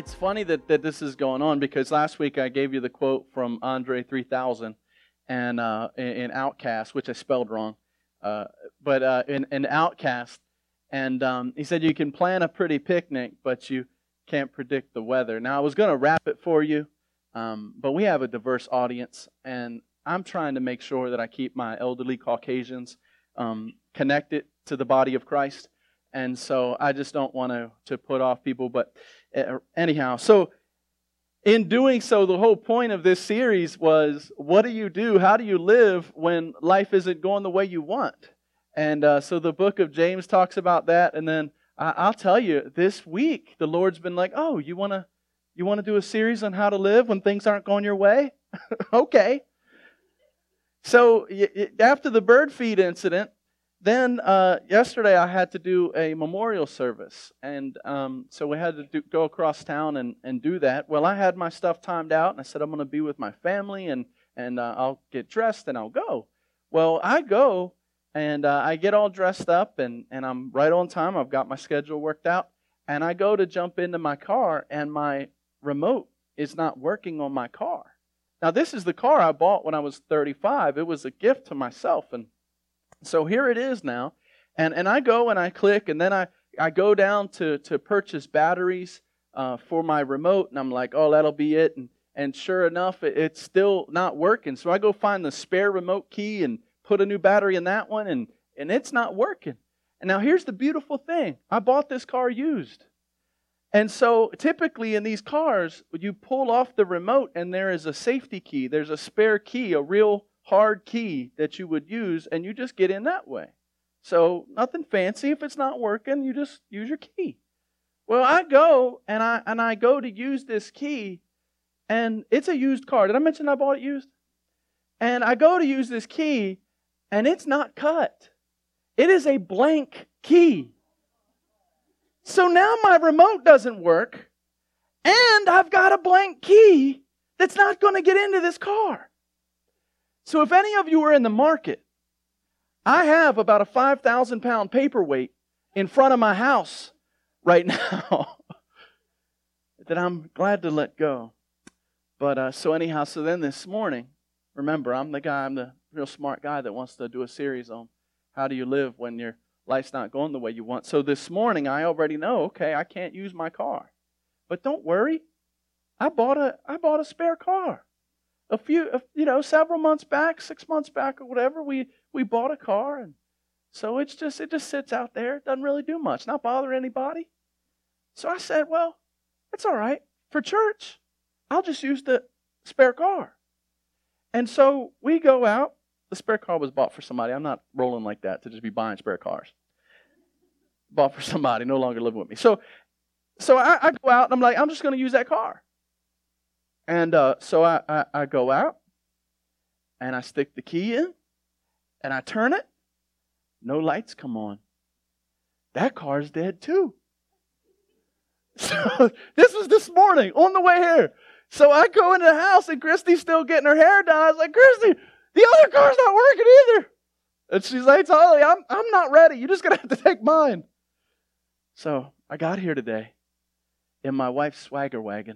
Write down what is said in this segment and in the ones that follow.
It's funny that this is going on because last week I gave you the quote from Andre 3000 and in Outcast, which I spelled wrong, but in Outcast, and he said you can plan a pretty picnic, but you can't predict the weather. Now I was going to wrap it for you, but we have a diverse audience, and I'm trying to make sure that I keep my elderly Caucasians connected to the body of Christ. And so I just don't want to put off people. But anyhow, so in doing so, the whole point of this series was, what do you do? How do you live when life isn't going the way you want? And so the book of James talks about that. And then I'll tell you, this week, the Lord's been like, oh, you want to do a series on how to live when things aren't going your way? Okay. So after the bird feed incident, then yesterday I had to do a memorial service, and so we had to go across town and do that. Well, I had my stuff timed out, and I said I'm going to be with my family, and I'll get dressed and I'll go. Well, I go, and I get all dressed up, and I'm right on time. I've got my schedule worked out, and I go to jump into my car, and my remote is not working on my car. Now, this is the car I bought when I was 35. It was a gift to myself, and so here it is now, and I go and I click, and then I go down to purchase batteries for my remote, and I'm like, oh, that'll be it, and sure enough, it's still not working. So I go find the spare remote key and put a new battery in that one, and it's not working. And now here's the beautiful thing. I bought this car used. And so typically in these cars, you pull off the remote, and there is a safety key. There's a spare key, a real hard key that you would use, and you just get in that way. So nothing fancy. If it's not working, you just use your key. Well, I go and I go to use this key, and it's a used car. Did I mention I bought it used? And I go to use this key, and it's not cut. It is a blank key. So now my remote doesn't work, and I've got a blank key that's not going to get into this car. So if any of you are in the market, I have about a 5,000-pound paperweight in front of my house right now that I'm glad to let go. But so anyhow, so then this morning, remember, I'm the real smart guy that wants to do a series on how do you live when your life's not going the way you want. So this morning, I already know, okay, I can't use my car. But don't worry, I bought a spare car. Several months back, 6 months back or whatever, we bought a car, and so it just sits out there. It doesn't really do much, not bother anybody. So I said, well, it's all right. For church, I'll just use the spare car. And so we go out. The spare car was bought for somebody. I'm not rolling like that to just be buying spare cars. Bought for somebody, no longer living with me. So I go out, and I'm like, I'm just going to use that car. And so I go out, and I stick the key in, and I turn it. No lights come on. That car's dead too. So this was this morning on the way here. So I go into the house, and Christy's still getting her hair done. I was like, Christy, the other car's not working either. And she's like, Holly, I'm not ready. You're just going to have to take mine. So I got here today in my wife's swagger wagon.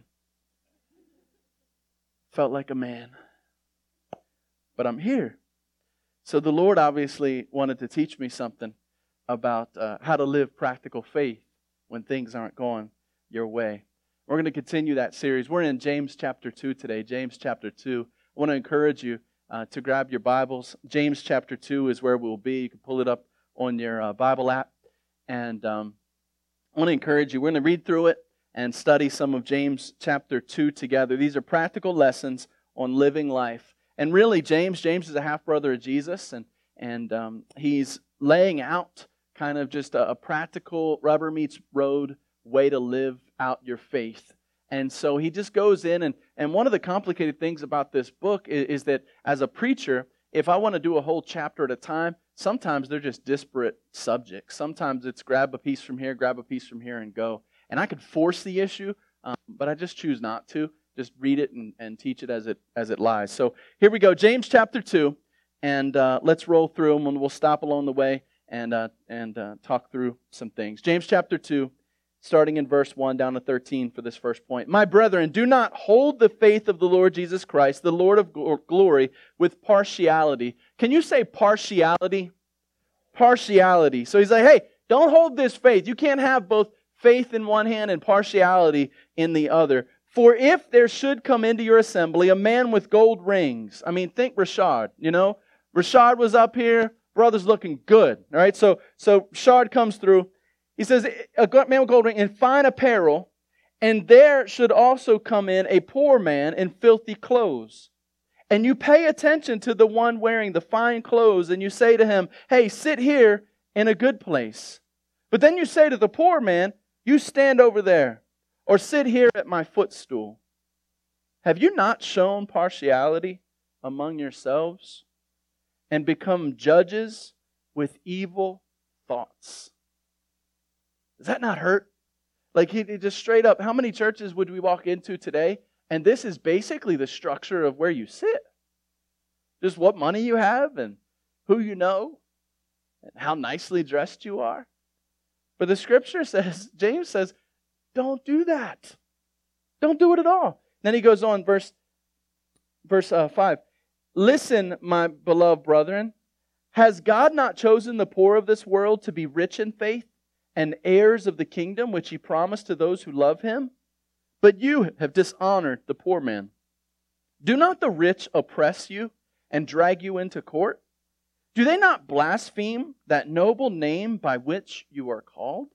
Felt like a man. But I'm here. So the Lord obviously wanted to teach me something about how to live practical faith when things aren't going your way. We're going to continue that series. We're in James chapter 2 today. James chapter 2. I want to encourage you to grab your Bibles. James chapter 2 is where we'll be. You can pull it up on your Bible app. And I want to encourage you. We're going to read through it and study some of James chapter 2 together. These are practical lessons on living life. And really, James is a half-brother of Jesus, and he's laying out kind of just a practical rubber meets road way to live out your faith. And so he just goes in, and one of the complicated things about this book is that as a preacher, if I want to do a whole chapter at a time, sometimes they're just disparate subjects. Sometimes it's grab a piece from here, and go. And I could force the issue, but I just choose not to. Just read it and teach it as it lies. So here we go, James chapter 2, and let's roll through them, and we'll stop along the way and talk through some things. James chapter 2, starting in verse 1 down to 13 for this first point. My brethren, do not hold the faith of the Lord Jesus Christ, the Lord of glory, with partiality. Can you say partiality? Partiality. So he's like, hey, don't hold this faith. You can't have both faith in one hand and partiality in the other. For if there should come into your assembly a man with gold rings, I mean, think Rashad, you know. Rashad was up here, brother's looking good, all right? So Rashad comes through. He says, a man with gold ring and fine apparel, and there should also come in a poor man in filthy clothes. And you pay attention to the one wearing the fine clothes, and you say to him, hey, sit here in a good place. But then you say to the poor man, you stand over there, or sit here at my footstool. Have you not shown partiality among yourselves, and become judges with evil thoughts? Does that not hurt? Like he just straight up, how many churches would we walk into today? And this is basically the structure of where you sit. Just what money you have and who you know and how nicely dressed you are. But the scripture says, James says, don't do that. Don't do it at all. Then he goes on, verse 5. Listen, my beloved brethren, has God not chosen the poor of this world to be rich in faith and heirs of the kingdom which He promised to those who love Him? But you have dishonored the poor man. Do not the rich oppress you and drag you into court? Do they not blaspheme that noble name by which you are called?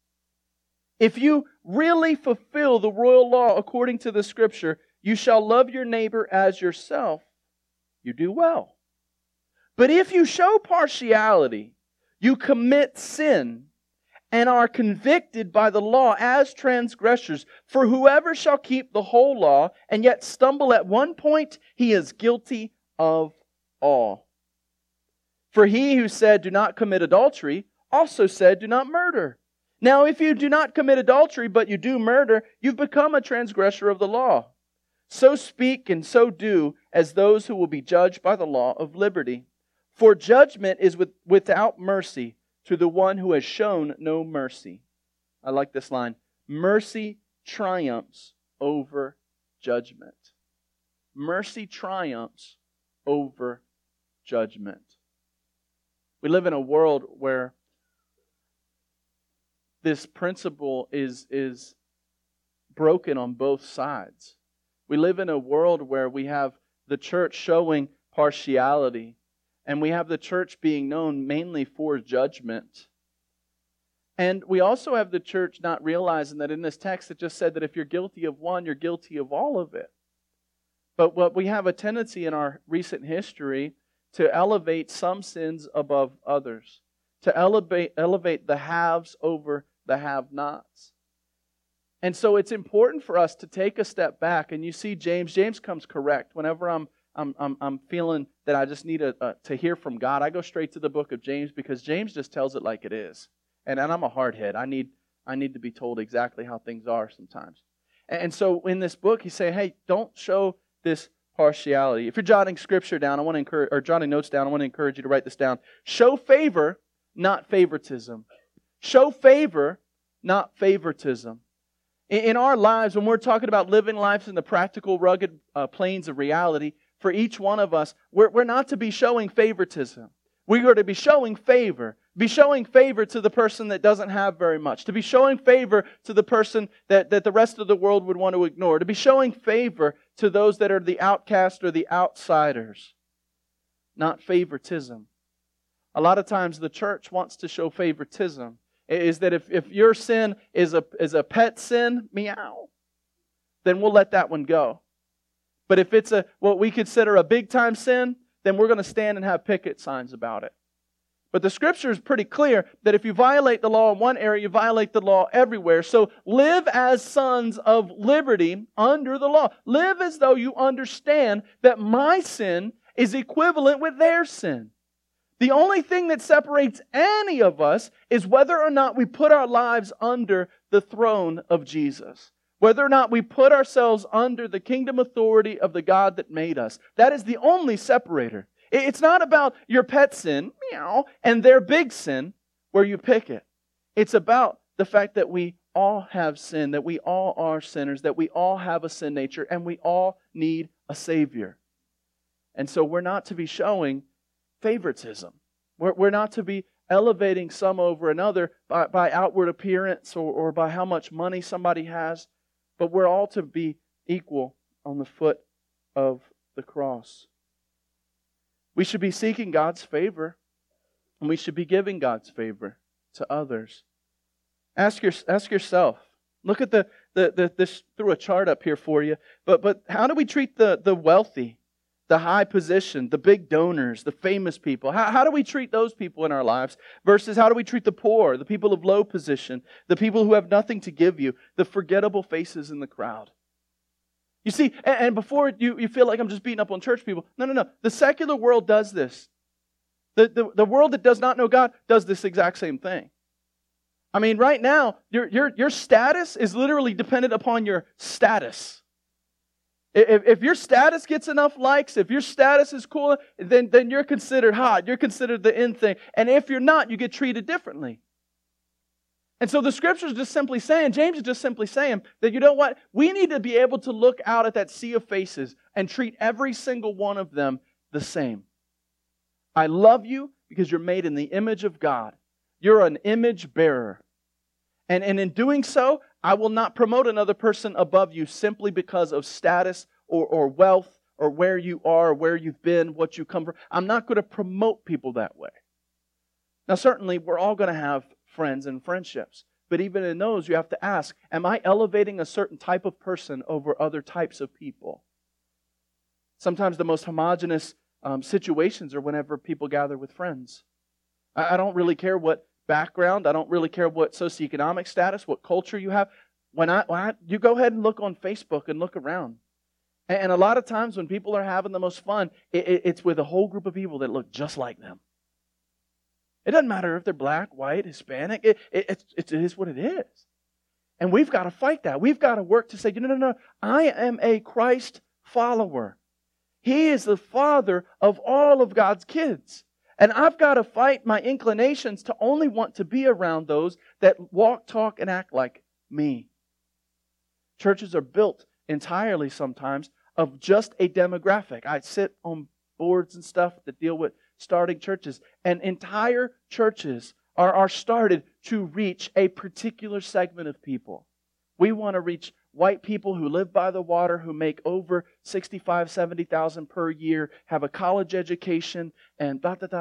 If you really fulfill the royal law according to the Scripture, you shall love your neighbor as yourself, you do well. But if you show partiality, you commit sin and are convicted by the law as transgressors. For whoever shall keep the whole law and yet stumble at one point, he is guilty of all. For he who said, do not commit adultery, also said, do not murder. Now if you do not commit adultery, but you do murder, you've become a transgressor of the law. So speak and so do as those who will be judged by the law of liberty. For judgment is without mercy to the one who has shown no mercy. I like this line. Mercy triumphs over judgment. Mercy triumphs over judgment. We live in a world where this principle is broken on both sides. We live in a world where we have the church showing partiality, and we have the church being known mainly for judgment. And we also have the church not realizing that in this text it just said that if you're guilty of one, you're guilty of all of it. But what we have a tendency in our recent history to elevate some sins above others, to elevate the haves over the have-nots. And so it's important for us to take a step back. And you see James comes correct. Whenever I'm feeling that I just need to hear from God, I go straight to the book of James, because James just tells it like it is. And I'm a hardhead. I need to be told exactly how things are sometimes. And so in this book, he's saying, hey, don't show this partiality. If you're jotting scripture down, jotting notes down, I want to encourage you to write this down. Show favor, not favoritism. Show favor, not favoritism. In our lives, when we're talking about living lives in the practical, rugged plains of reality, for each one of us, we're not to be showing favoritism. We are to be showing favor. Be showing favor to the person that doesn't have very much. To be showing favor to the person that the rest of the world would want to ignore. To be showing favor to those that are the outcast or the outsiders. Not favoritism. A lot of times the church wants to show favoritism. Is that if your sin is a pet sin, meow, then we'll let that one go. But if it's what we consider a big time sin, then we're going to stand and have picket signs about it. But the Scripture is pretty clear that if you violate the law in one area, you violate the law everywhere. So live as sons of liberty under the law. Live as though you understand that my sin is equivalent with their sin. The only thing that separates any of us is whether or not we put our lives under the throne of Jesus. Whether or not we put ourselves under the kingdom authority of the God that made us. That is the only separator. It's not about your pet sin, meow, and their big sin where you pick it. It's about the fact that we all have sinned, that we all are sinners, that we all have a sin nature, and we all need a Savior. And so we're not to be showing favoritism. We're not to be elevating some over another by outward appearance or by how much money somebody has, but we're all to be equal on the foot of the cross. We should be seeking God's favor, and we should be giving God's favor to others. Ask yourself. Look at this threw a chart up here for you. But how do we treat the wealthy, the high position, the big donors, the famous people? How do we treat those people in our lives versus how do we treat the poor, the people of low position, the people who have nothing to give you, the forgettable faces in the crowd? You see, and before you feel like I'm just beating up on church people, no. The secular world does this. The world that does not know God does this exact same thing. I mean, right now, your status is literally dependent upon your status. If your status gets enough likes, if your status is cool, then you're considered hot. You're considered the in thing. And if you're not, you get treated differently. And so the Scripture is just simply saying, James is just simply saying that, you know what? We need to be able to look out at that sea of faces and treat every single one of them the same. I love you because you're made in the image of God. You're an image bearer. And in doing so, I will not promote another person above you simply because of status or wealth or where you are, where you've been, what you come from. I'm not going to promote people that way. Now, certainly, we're all going to have friends and friendships. But even in those, you have to ask, am I elevating a certain type of person over other types of people? Sometimes the most homogenous situations are whenever people gather with friends. I don't really care what background. I don't really care what socioeconomic status, what culture you have. You go ahead and look on Facebook and look around. And a lot of times when people are having the most fun, it's with a whole group of people that look just like them. It doesn't matter if they're black, white, Hispanic. It is what it is. And we've got to fight that. We've got to work to say, no. I am a Christ follower. He is the father of all of God's kids. And I've got to fight my inclinations to only want to be around those that walk, talk, and act like me. Churches are built entirely sometimes of just a demographic. I sit on boards and stuff that deal with starting churches, and entire churches are started to reach a particular segment of people. We want to reach white people who live by the water, who make over $65,000, $70,000 per year, have a college education, and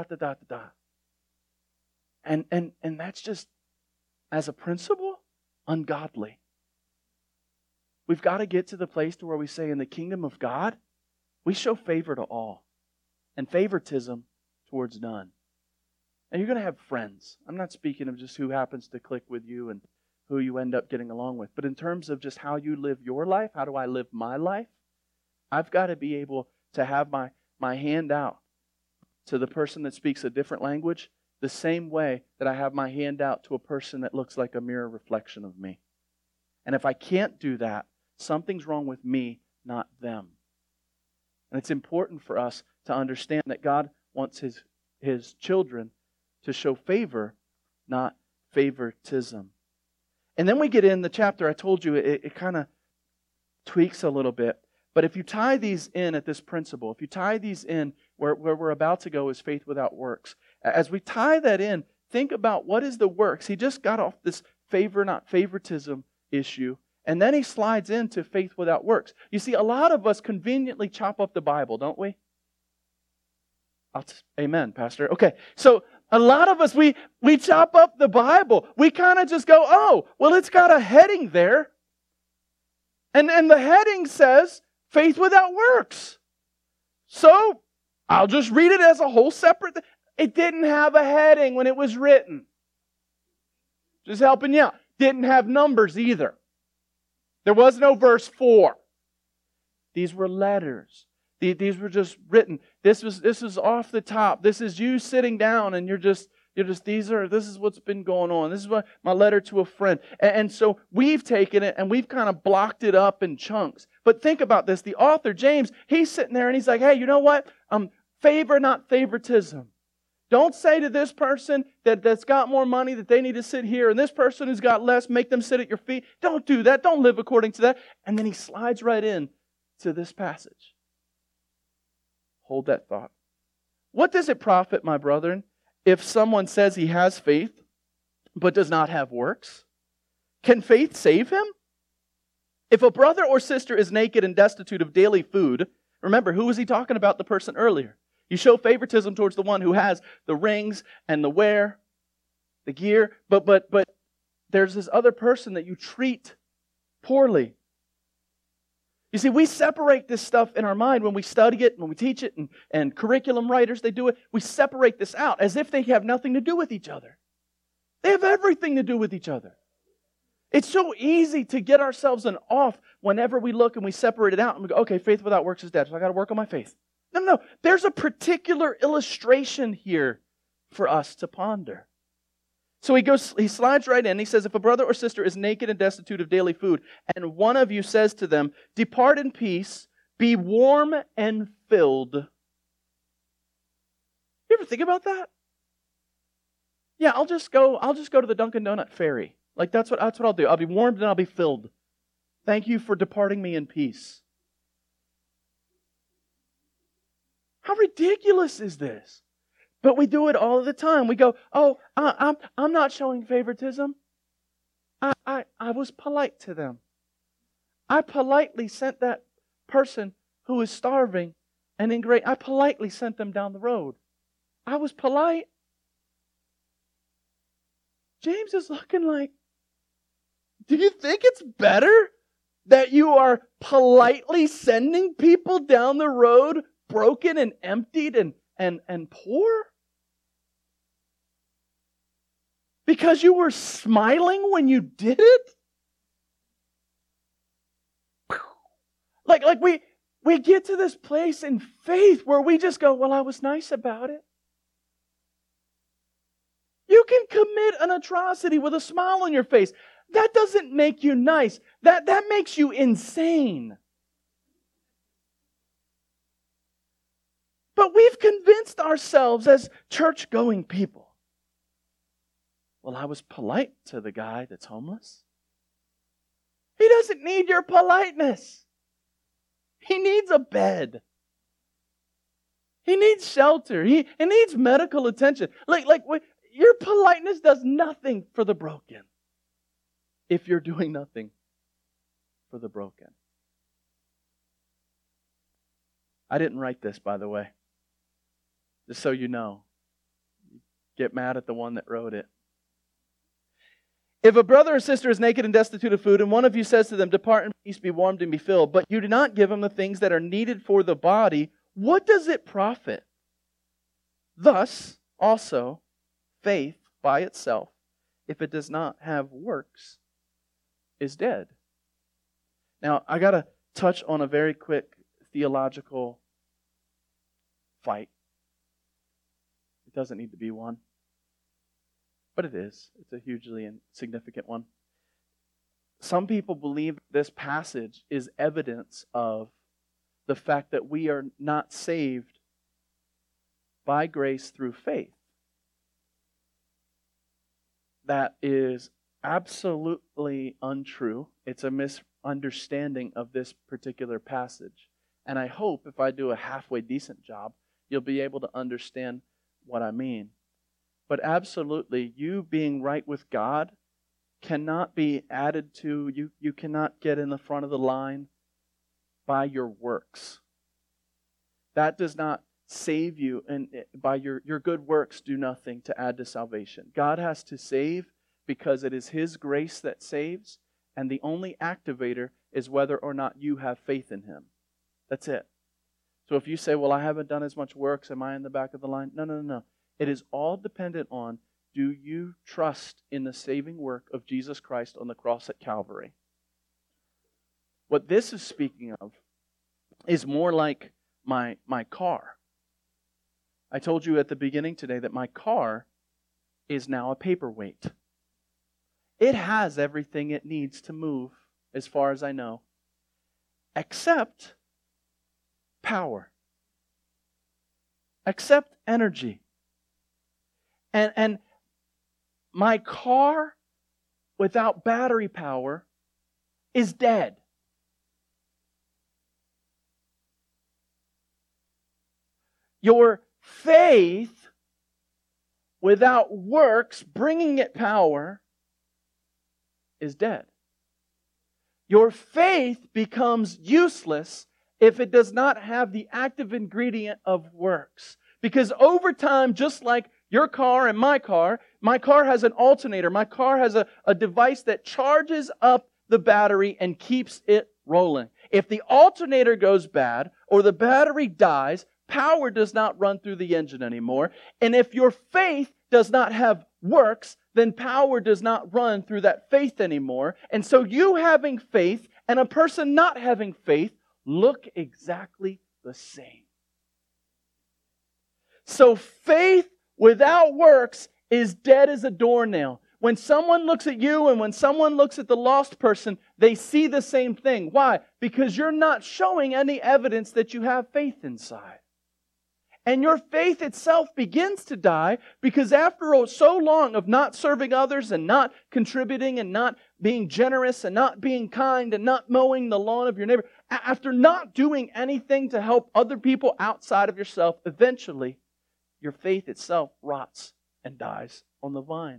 And that's just, as a principle, ungodly. We've got to get to the place to where we say, in the kingdom of God, we show favor to all, and favoritism towards none. And you're going to have friends. I'm not speaking of just who happens to click with you and who you end up getting along with. But in terms of just how you live your life, how do I live my life? I've got to be able to have my hand out to the person that speaks a different language the same way that I have my hand out to a person that looks like a mirror reflection of me. And if I can't do that, something's wrong with me, not them. And it's important for us to understand that God wants His children to show favor, not favoritism. And then we get in the chapter, I told you, it kind of tweaks a little bit. But if you tie these in at this principle, if you tie these in where we're about to go is faith without works. As we tie that in, think about what is the works. He just got off this favor, not favoritism issue. And then he slides into faith without works. You see, a lot of us conveniently chop up the Bible, don't we? Amen, Pastor. Okay, so a lot of us, we chop up the Bible. We kind of just go, oh, well, it's got a heading there. And the heading says, faith without works. So, I'll just read it as a whole separate thing. It didn't have a heading when it was written. Just helping you out. Didn't have numbers either. There was no verse 4. These were letters. These were just written. This is off the top. This is you sitting down and this is what's been going on. This is my letter to a friend. And so we've taken it and we've kind of blocked it up in chunks. But think about this. The author, James, he's sitting there and he's like, hey, you know what? Favor, not favoritism. Don't say to this person that's got more money that they need to sit here, and this person who's got less, make them sit at your feet. Don't do that. Don't live according to that. And then he slides right in to this passage. Hold that thought. What does it profit, my brethren, if someone says he has faith but does not have works? Can faith save him? If a brother or sister is naked and destitute of daily food, remember, who was he talking about the person earlier? You show favoritism towards the one who has the rings and the wear, the gear, but there's this other person that you treat poorly. You see, we separate this stuff in our mind when we study it, when we teach it, and curriculum writers, they do it. We separate this out as if they have nothing to do with each other. They have everything to do with each other. It's so easy to get ourselves in off whenever we look and we separate it out and we go, okay, faith without works is dead, so I got to work on my faith. No. There's a particular illustration here for us to ponder. So he slides right in. He says, if a brother or sister is naked and destitute of daily food, and one of you says to them, depart in peace, be warm and filled. You ever think about that? Yeah, I'll just go to the Dunkin' Donut ferry. Like that's what I'll do. I'll be warmed and I'll be filled. Thank you for departing me in peace. How ridiculous is this? But we do it all the time. We go, oh, I'm not showing favoritism. I was polite to them. I politely sent that person who is starving and in great, I politely sent them down the road. I was polite. James is looking like, do you think it's better that you are politely sending people down the road broken and emptied and poor? Because you were smiling when you did it? Like we get to this place in faith where we just go, well, I was nice about it. You can commit an atrocity with a smile on your face. That doesn't make you nice. That makes you insane. But we've convinced ourselves as church-going people. Well, I was polite to the guy that's homeless. He doesn't need your politeness. He needs a bed. He needs shelter. He needs medical attention. Your politeness does nothing for the broken if you're doing nothing for the broken. I didn't write this, by the way. Just so you know. Get mad at the one that wrote it. If a brother or sister is naked and destitute of food, and one of you says to them, depart in peace, be warmed and be filled, but you do not give them the things that are needed for the body, what does it profit? Thus, also, faith by itself, if it does not have works, is dead. Now, I got to touch on a very quick theological fight. It doesn't need to be one. But it is. It's a hugely significant one. Some people believe this passage is evidence of the fact that we are not saved by grace through faith. That is absolutely untrue. It's a misunderstanding of this particular passage. And I hope if I do a halfway decent job, you'll be able to understand what I mean. But absolutely, you being right with God cannot be added to, you cannot get in the front of the line by your works. That does not save you, and by your good works do nothing to add to salvation. God has to save because it is His grace that saves, and the only activator is whether or not you have faith in Him. That's it. So if you say, well, I haven't done as much works, am I in the back of the line? No. It is all dependent on, do you trust in the saving work of Jesus Christ on the cross at Calvary? What this is speaking of is more like my car. I told you at the beginning today that my car is now a paperweight. It has everything it needs to move, as far as I know, except power, except energy. And my car without battery power is dead. Your faith without works, bringing it power, is dead. Your faith becomes useless if it does not have the active ingredient of works. Because over time, just like your car and my car has an alternator. My car has a device that charges up the battery and keeps it rolling. If the alternator goes bad or the battery dies, power does not run through the engine anymore. And if your faith does not have works, then power does not run through that faith anymore. And so you having faith and a person not having faith look exactly the same. So faith without works is dead as a doornail. When someone looks at you and when someone looks at the lost person, they see the same thing. Why? Because you're not showing any evidence that you have faith inside. And your faith itself begins to die because after so long of not serving others and not contributing and not being generous and not being kind and not mowing the lawn of your neighbor, after not doing anything to help other people outside of yourself, eventually your faith itself rots and dies on the vine.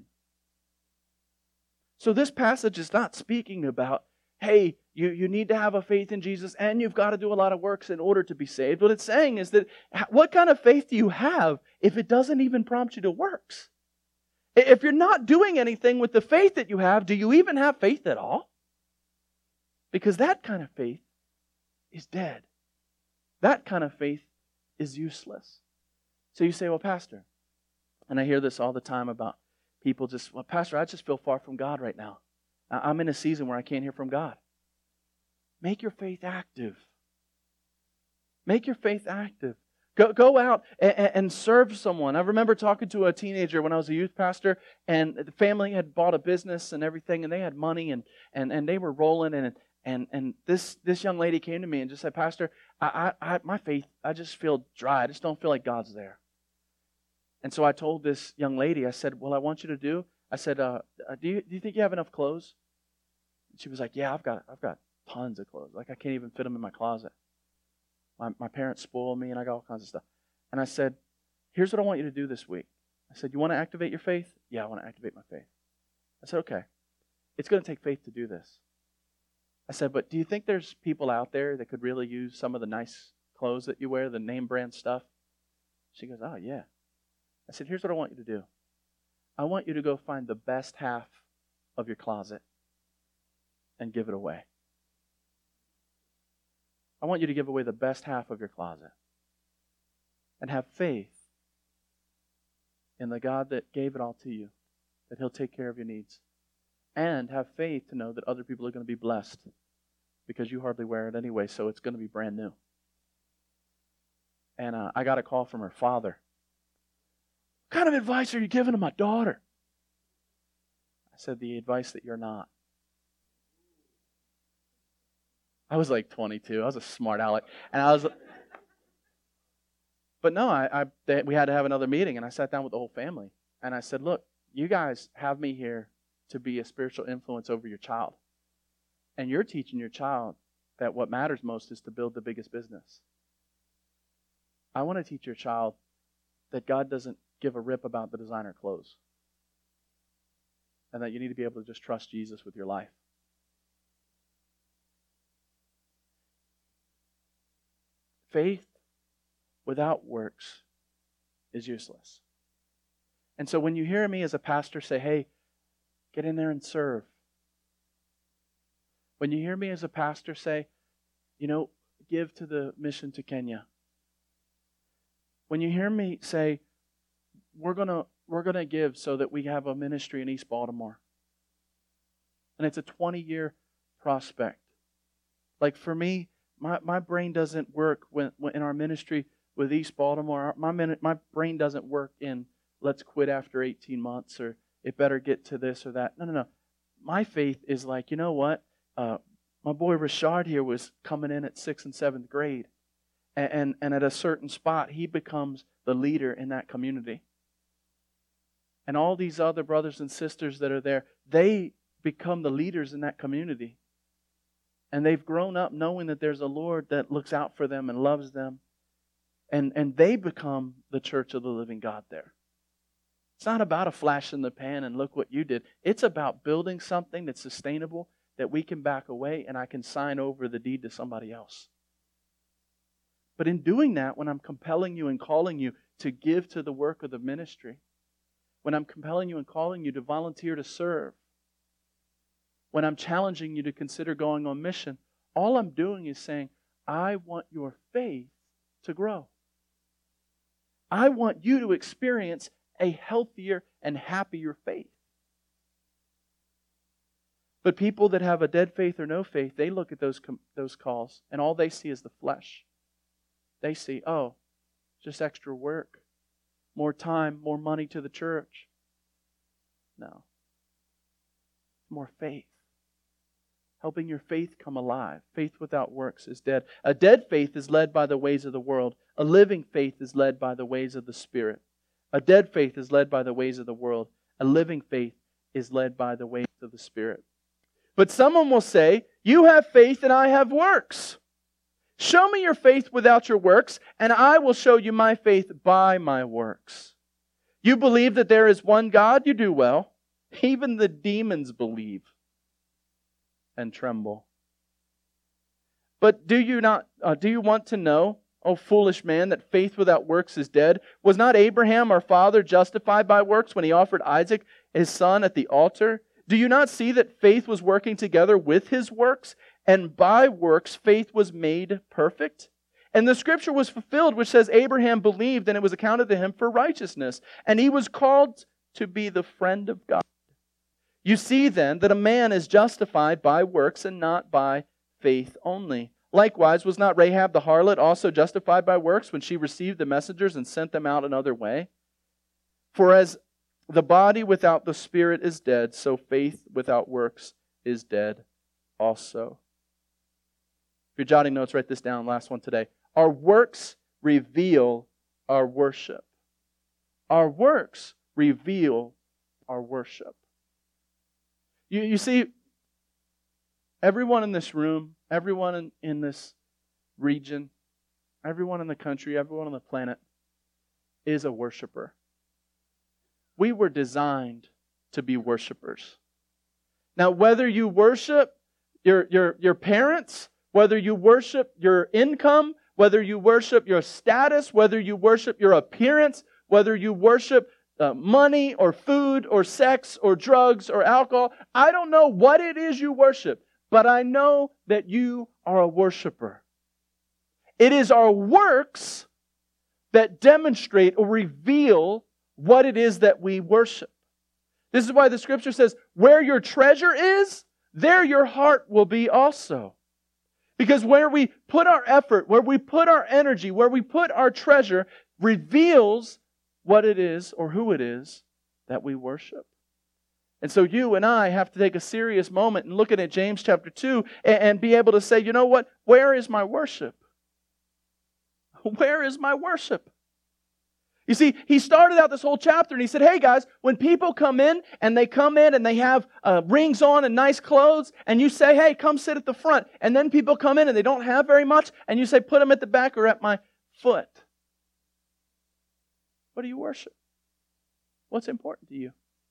So this passage is not speaking about, hey, you need to have a faith in Jesus and you've got to do a lot of works in order to be saved. What it's saying is that what kind of faith do you have if it doesn't even prompt you to works? If you're not doing anything with the faith that you have, do you even have faith at all? Because that kind of faith is dead. That kind of faith is useless. So you say, well, Pastor, and I hear this all the time about people well, Pastor, I just feel far from God right now. I'm in a season where I can't hear from God. Make your faith active. Make your faith active. Go out and serve someone. I remember talking to a teenager when I was a youth pastor, and the family had bought a business and everything, and they had money, and they were rolling, and this young lady came to me and just said, Pastor, my faith, I just feel dry. I just don't feel like God's there. And so I told this young lady, I said, well, I want you to do, I said, do you think you have enough clothes? And she was like, yeah, I've got tons of clothes. Like I can't even fit them in my closet. My parents spoiled me and I got all kinds of stuff. And I said, here's what I want you to do this week. I said, you want to activate your faith? Yeah, I want to activate my faith. I said, okay. It's going to take faith to do this. I said, but do you think there's people out there that could really use some of the nice clothes that you wear, the name brand stuff? She goes, oh, yeah. I said, here's what I want you to do. I want you to go find the best half of your closet and give it away. I want you to give away the best half of your closet and have faith in the God that gave it all to you, that He'll take care of your needs. And have faith to know that other people are going to be blessed because you hardly wear it anyway, so it's going to be brand new. And I got a call from her father. What kind of advice are you giving to my daughter? I said, the advice that you're not. I was like 22. I was a smart aleck. And I was... But no, we had to have another meeting, and I sat down with the whole family. And I said, look, you guys have me here to be a spiritual influence over your child. And you're teaching your child that what matters most is to build the biggest business. I want to teach your child that God doesn't give a rip about the designer clothes. And that you need to be able to just trust Jesus with your life. Faith without works is useless. And so when you hear me as a pastor say, hey, get in there and serve. When you hear me as a pastor say, give to the mission to Kenya. When you hear me say, we're gonna give so that we have a ministry in East Baltimore. And it's a 20-year prospect. Like for me, my brain doesn't work when in our ministry with East Baltimore. My brain doesn't work in let's quit after 18 months or it better get to this or that. No. My faith is like, you know what? My boy Rashard here was coming in at 6th and 7th grade. And at a certain spot, he becomes the leader in that community. And all these other brothers and sisters that are there, they become the leaders in that community. And they've grown up knowing that there's a Lord that looks out for them and loves them. And they become the church of the living God there. It's not about a flash in the pan and look what you did. It's about building something that's sustainable, that we can back away and I can sign over the deed to somebody else. But in doing that, when I'm compelling you and calling you to give to the work of the ministry, when I'm compelling you and calling you to volunteer to serve, when I'm challenging you to consider going on mission, all I'm doing is saying, I want your faith to grow. I want you to experience a healthier and happier faith. But people that have a dead faith or no faith, they look at those calls and all they see is the flesh. They see, oh, just extra work, more time, more money to the church. No. More faith. Helping your faith come alive. Faith without works is dead. A dead faith is led by the ways of the world. A living faith is led by the ways of the Spirit. A dead faith is led by the ways of the world. A living faith is led by the ways of the Spirit. But someone will say, you have faith and I have works. Show me your faith without your works, and I will show you my faith by my works. You believe that there is one God? You do well. Even the demons believe and tremble. But do you want to know, O foolish man, that faith without works is dead? Was not Abraham our father justified by works when he offered Isaac his son at the altar? Do you not see that faith was working together with his works? And by works faith was made perfect? And the scripture was fulfilled which says Abraham believed and it was accounted to him for righteousness. And he was called to be the friend of God. You see then that a man is justified by works and not by faith only. Likewise, was not Rahab the harlot also justified by works when she received the messengers and sent them out another way? For as the body without the spirit is dead, so faith without works is dead also. If you're jotting notes, write this down. Last one today. Our works reveal our worship. Our works reveal our worship. You see, everyone in this room, everyone in this region, everyone in the country, everyone on the planet is a worshiper. We were designed to be worshipers. Now, whether you worship your parents, whether you worship your income, whether you worship your status, whether you worship your appearance, whether you worship money or food or sex or drugs or alcohol, I don't know what it is you worship, but I know that you are a worshiper. It is our works that demonstrate or reveal what it is that we worship. This is why the scripture says, where your treasure is, there your heart will be also. Because where we put our effort, where we put our energy, where we put our treasure, reveals what it is or who it is that we worship. And so you and I have to take a serious moment and look at James chapter 2 and be able to say, you know what? Where is my worship? Where is my worship? You see, he started out this whole chapter and he said, hey guys, when people come in and they have rings on and nice clothes, and you say, hey, come sit at the front. And then people come in and they don't have very much, and you say, put them at the back or at my foot. What do you worship? What's important to you?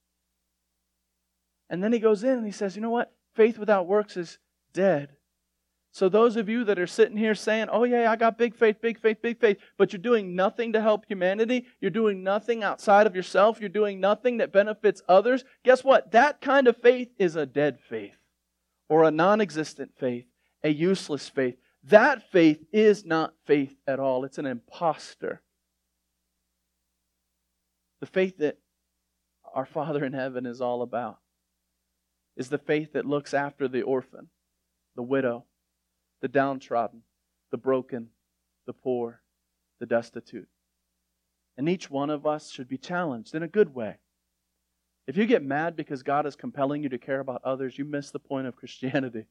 And then he goes in and he says, you know what? Faith without works is dead. So those of you that are sitting here saying, oh yeah, I got big faith, but you're doing nothing to help humanity, you're doing nothing outside of yourself, you're doing nothing that benefits others, guess what? That kind of faith is a dead faith, or a non-existent faith, a useless faith. That faith is not faith at all. It's an imposter. The faith that our Father in heaven is all about is the faith that looks after the orphan, the widow, the downtrodden, the broken, the poor, the destitute. And each one of us should be challenged in a good way. If you get mad because God is compelling you to care about others, you miss the point of Christianity.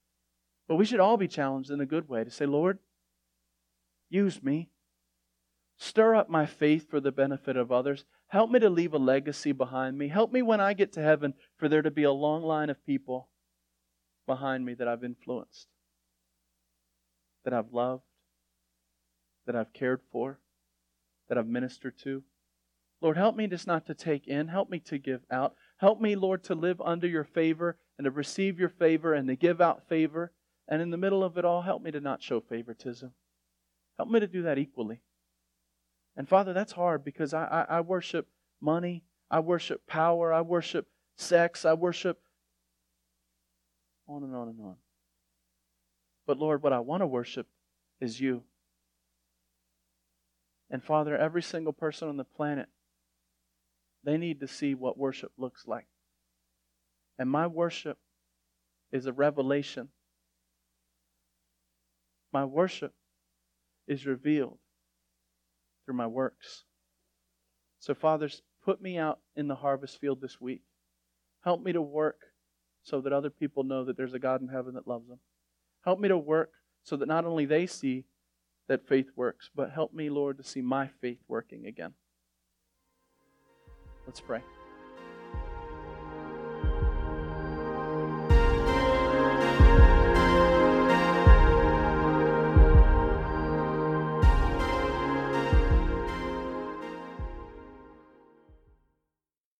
But we should all be challenged in a good way to say, Lord, use me. Stir up my faith for the benefit of others. Help me to leave a legacy behind me. Help me when I get to heaven for there to be a long line of people behind me that I've influenced, that I've loved, that I've cared for, that I've ministered to. Lord, help me just not to take in. Help me to give out. Help me, Lord, to live under your favor and to receive your favor and to give out favor. And in the middle of it all, help me to not show favoritism. Help me to do that equally. And Father, that's hard because I worship money. I worship power. I worship sex. I worship on and on and on. But Lord, what I want to worship is you. And Father, every single person on the planet, they need to see what worship looks like. And my worship is a revelation. My worship is revealed through my works. So, Father, put me out in the harvest field this week. Help me to work so that other people know that there's a God in heaven that loves them. Help me to work so that not only they see that faith works, but help me, Lord, to see my faith working again. Let's pray.